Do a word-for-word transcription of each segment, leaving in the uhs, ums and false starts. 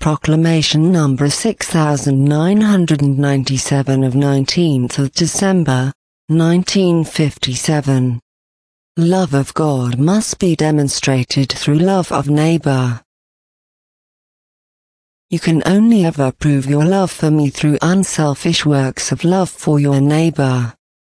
Proclamation number six thousand nine hundred ninety-seven of nineteenth of December, nineteen fifty-seven. Love of God must be demonstrated through love of neighbor. You can only ever prove your love for me through unselfish works of love for your neighbor.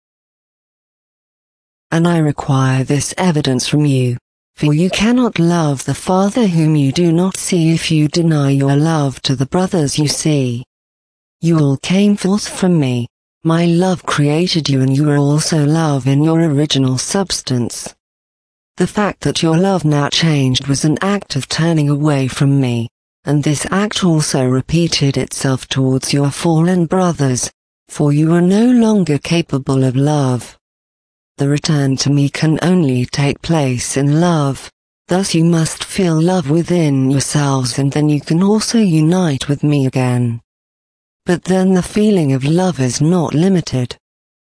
And I require this evidence from you, for you cannot love the Father whom you do not see if you deny your love to the brothers you see. You all came forth from me, my love created you, and you are also love in your original substance. The fact that your love now changed was an act of turning away from me, and this act also repeated itself towards your fallen brothers, for you are no longer capable of love. The return to me can only take place in love, thus you must feel love within yourselves, and then you can also unite with me again. But then the feeling of love is not limited.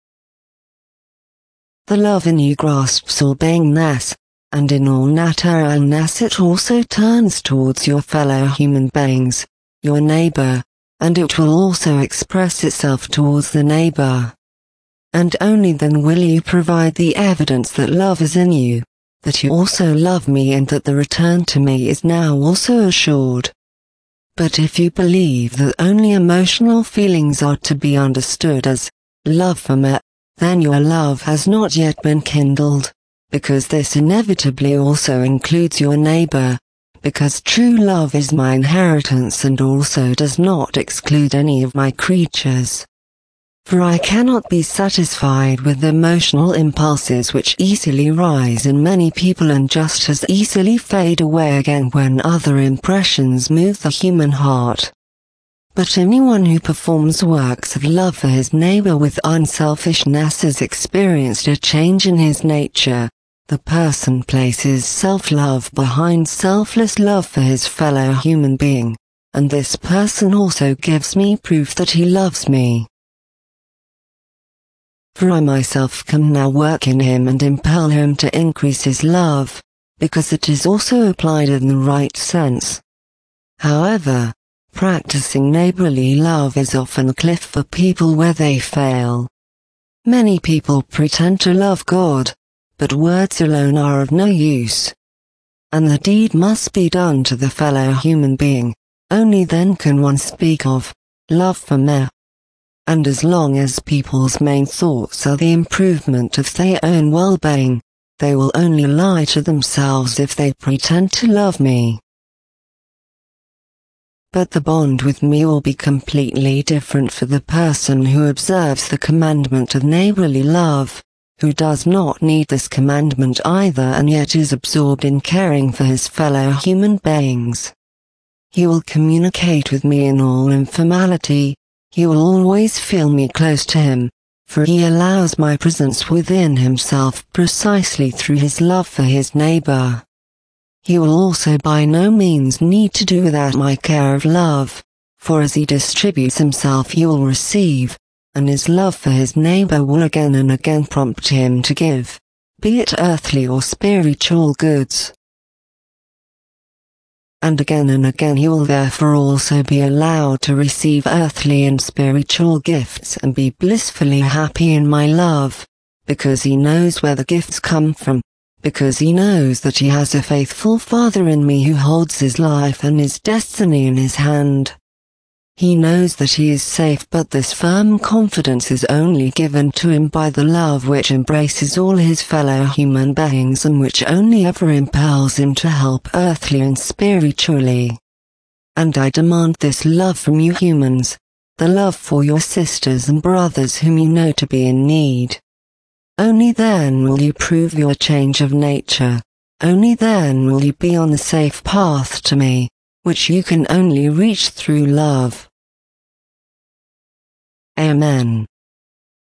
The love in you grasps all beingness, and in all naturalness it also turns towards your fellow human beings, your neighbor, and it will also express itself towards the neighbor. And only then will you provide the evidence that love is in you, that you also love me, and that the return to me is now also assured. But if you believe that only emotional feelings are to be understood as love for me, then your love has not yet been kindled, because this inevitably also includes your neighbor, because true love is my inheritance and also does not exclude any of my creatures. For I cannot be satisfied with emotional impulses which easily rise in many people and just as easily fade away again when other impressions move the human heart. But anyone who performs works of love for his neighbor with unselfishness has experienced a change in his nature. The person places self-love behind selfless love for his fellow human being, and this person also gives me proof that he loves me. For I myself can now work in him and impel him to increase his love, because it is also applied in the right sense. However, practicing neighborly love is often a cliff for people where they fail. Many people pretend to love God, but words alone are of no use. And the deed must be done to the fellow human being, only then can one speak of love for me. And as long as people's main thoughts are the improvement of their own well-being, they will only lie to themselves if they pretend to love me. But the bond with me will be completely different for the person who observes the commandment of neighborly love, who does not need this commandment either and yet is absorbed in caring for his fellow human beings. He will communicate with me in all informality. He will always feel me close to him, for he allows my presence within himself precisely through his love for his neighbor. He will also by no means need to do without my care of love, for as he distributes himself he will receive, and his love for his neighbor will again and again prompt him to give, be it earthly or spiritual goods. And again and again he will therefore also be allowed to receive earthly and spiritual gifts and be blissfully happy in my love, because he knows where the gifts come from, because he knows that he has a faithful Father in me who holds his life and his destiny in his hand. He knows that he is safe, but this firm confidence is only given to him by the love which embraces all his fellow human beings and which only ever impels him to help earthly and spiritually. And I demand this love from you humans, the love for your sisters and brothers whom you know to be in need. Only then will you prove your change of nature, only then will you be on the safe path to me, which you can only reach through love. Amen.